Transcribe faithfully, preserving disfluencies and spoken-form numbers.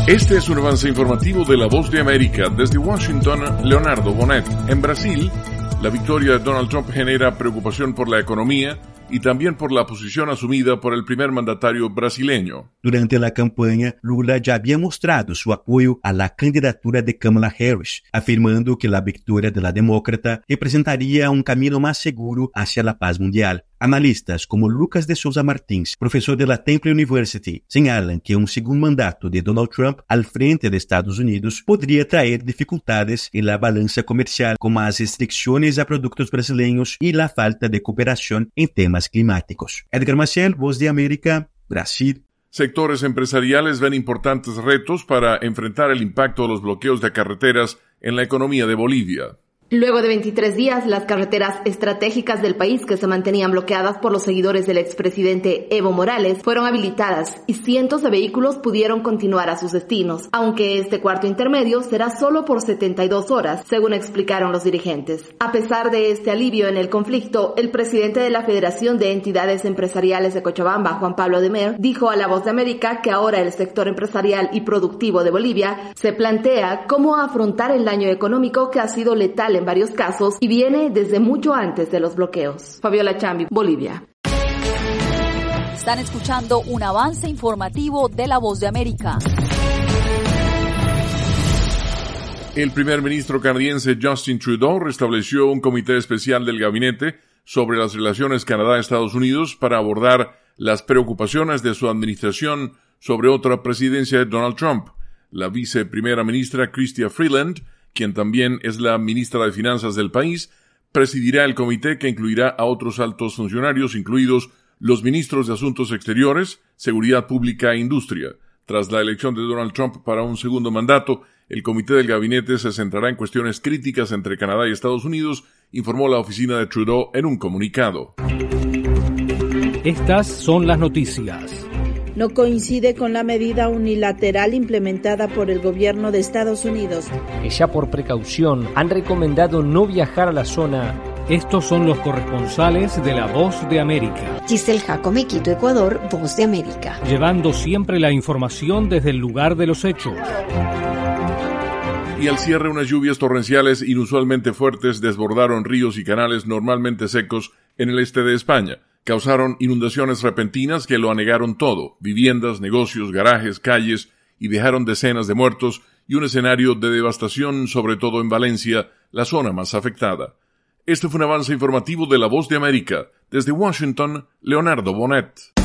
Este es un avance informativo de La Voz de América. Desde Washington, Leonardo Bonet. En Brasil, la victoria de Donald Trump genera preocupación por la economía y también por la posición asumida por el primer mandatario brasileño. Durante la campaña, Lula ya había mostrado su apoyo a la candidatura de Kamala Harris, afirmando que la victoria de la demócrata representaría un camino más seguro hacia la paz mundial. Analistas como Lucas de Souza Martins, profesor de la Temple University, señalan que un segundo mandato de Donald Trump al frente de Estados Unidos podría traer dificultades en la balanza comercial, como las restricciones a productos brasileños y la falta de cooperación en temas climáticos. Edgar Maciel, Voz de América, Brasil. Sectores empresariales ven importantes retos para enfrentar el impacto de los bloqueos de carreteras en la economía de Bolivia. Luego de veintitrés días, las carreteras estratégicas del país que se mantenían bloqueadas por los seguidores del expresidente Evo Morales fueron habilitadas y cientos de vehículos pudieron continuar a sus destinos, aunque este cuarto intermedio será solo por setenta y dos horas, según explicaron los dirigentes. A pesar de este alivio en el conflicto, el presidente de la Federación de Entidades Empresariales de Cochabamba, Juan Pablo Demer, dijo a La Voz de América que ahora el sector empresarial y productivo de Bolivia se plantea cómo afrontar el daño económico que ha sido letal en varios casos y viene desde mucho antes de los bloqueos. Fabiola Chambi, Bolivia. Están escuchando un avance informativo de La Voz de América. El primer ministro canadiense Justin Trudeau restableció un comité especial del gabinete sobre las relaciones Canadá-Estados Unidos para abordar las preocupaciones de su administración sobre otra presidencia de Donald Trump. La viceprimera ministra Chrystia Freeland, quien también es la ministra de Finanzas del país, presidirá el comité que incluirá a otros altos funcionarios, incluidos los ministros de Asuntos Exteriores, Seguridad Pública e Industria. Tras la elección de Donald Trump para un segundo mandato, el comité del gabinete se centrará en cuestiones críticas entre Canadá y Estados Unidos, informó la oficina de Trudeau en un comunicado. Estas son las noticias. No coincide con la medida unilateral implementada por el gobierno de Estados Unidos. Que ya por precaución han recomendado no viajar a la zona. Estos son los corresponsales de La Voz de América. Giselle Jacome, Quito, Ecuador, Voz de América. Llevando siempre la información desde el lugar de los hechos. Y al cierre, unas lluvias torrenciales inusualmente fuertes desbordaron ríos y canales normalmente secos en el este de España. Causaron inundaciones repentinas que lo anegaron todo, viviendas, negocios, garajes, calles, y dejaron decenas de muertos y un escenario de devastación, sobre todo en Valencia, la zona más afectada. Este fue un avance informativo de La Voz de América. Desde Washington, Leonardo Bonet.